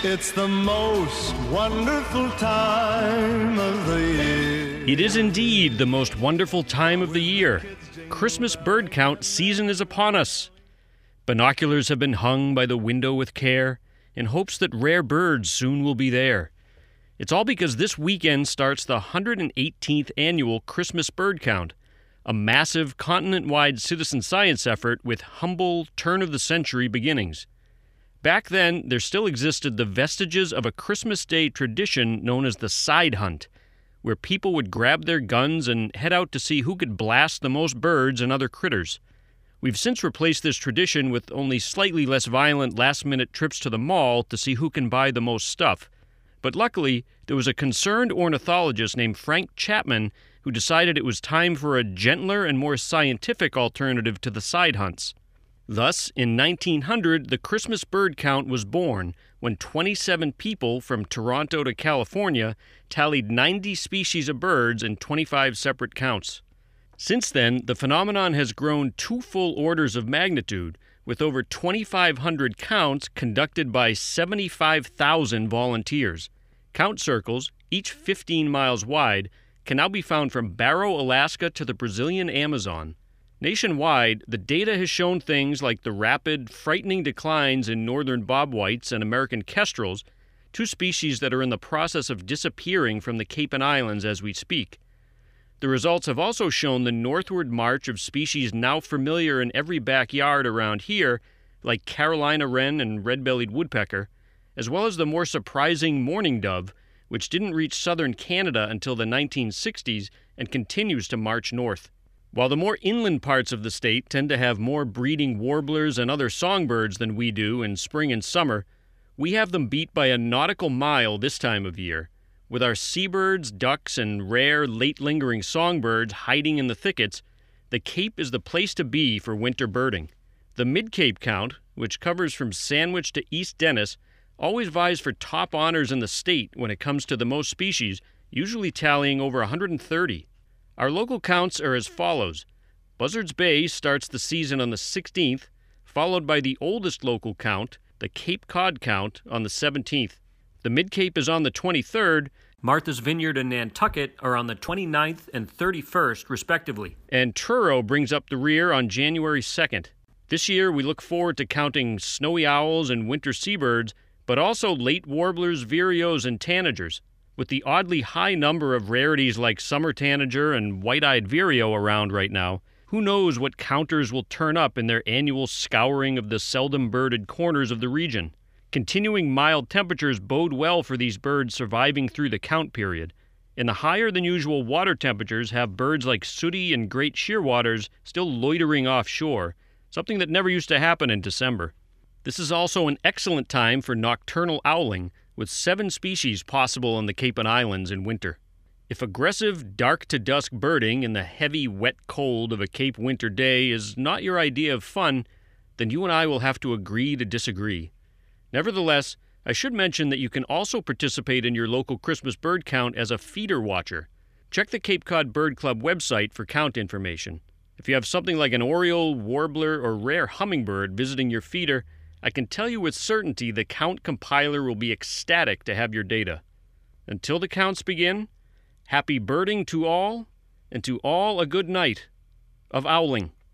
It's the most wonderful time of the year. It is indeed the most wonderful time of the year. Christmas bird count season is upon us. Binoculars have been hung by the window with care in hopes that rare birds soon will be there. It's all because this weekend starts the 118th annual Christmas bird count, a massive continent-wide citizen science effort with humble, turn-of-the-century beginnings. Back then, there still existed the vestiges of a Christmas Day tradition known as the side hunt, where people would grab their guns and head out to see who could blast the most birds and other critters. We've since replaced this tradition with only slightly less violent last-minute trips to the mall to see who can buy the most stuff. But luckily, there was a concerned ornithologist named Frank Chapman who decided it was time for a gentler and more scientific alternative to the side hunts. Thus, in 1900, the Christmas bird count was born when 27 people from Toronto to California tallied 90 species of birds in 25 separate counts. Since then, the phenomenon has grown 2 full orders of magnitude, with over 2,500 counts conducted by 75,000 volunteers. Count circles, each 15 miles wide, can now be found from Barrow, Alaska to the Brazilian Amazon. Nationwide, the data has shown things like the rapid, frightening declines in northern bobwhites and American kestrels, 2 species that are in the process of disappearing from the Cape and Islands as we speak. The results have also shown the northward march of species now familiar in every backyard around here, like Carolina wren and red-bellied woodpecker, as well as the more surprising mourning dove, which didn't reach southern Canada until the 1960s and continues to march north. While the more inland parts of the state tend to have more breeding warblers and other songbirds than we do in spring and summer, we have them beat by a nautical mile this time of year. With our seabirds, ducks, and rare, late-lingering songbirds hiding in the thickets, the Cape is the place to be for winter birding. The Mid-Cape count, which covers from Sandwich to East Dennis, always vies for top honors in the state when it comes to the most species, usually tallying over 130. Our local counts are as follows. Buzzards Bay starts the season on the 16th, followed by the oldest local count, the Cape Cod count, on the 17th. The Mid-Cape is on the 23rd. Martha's Vineyard and Nantucket are on the 29th and 31st, respectively. And Truro brings up the rear on January 2nd. This year, we look forward to counting snowy owls and winter seabirds, but also late warblers, vireos, and tanagers. With the oddly high number of rarities like summer tanager and white-eyed vireo around right now, who knows what counters will turn up in their annual scouring of the seldom birded corners of the region. Continuing mild temperatures bode well for these birds surviving through the count period, and the higher-than-usual water temperatures have birds like sooty and great shearwaters still loitering offshore, something that never used to happen in December. This is also an excellent time for nocturnal owling, with 7 species possible on the Cape and Islands in winter. If aggressive, dark-to-dusk birding in the heavy, wet cold of a Cape winter day is not your idea of fun, then you and I will have to agree to disagree. Nevertheless, I should mention that you can also participate in your local Christmas bird count as a feeder watcher. Check the Cape Cod Bird Club website for count information. If you have something like an oriole, warbler, or rare hummingbird visiting your feeder, I can tell you with certainty the count compiler will be ecstatic to have your data. Until the counts begin, happy birding to all, and to all a good night of owling.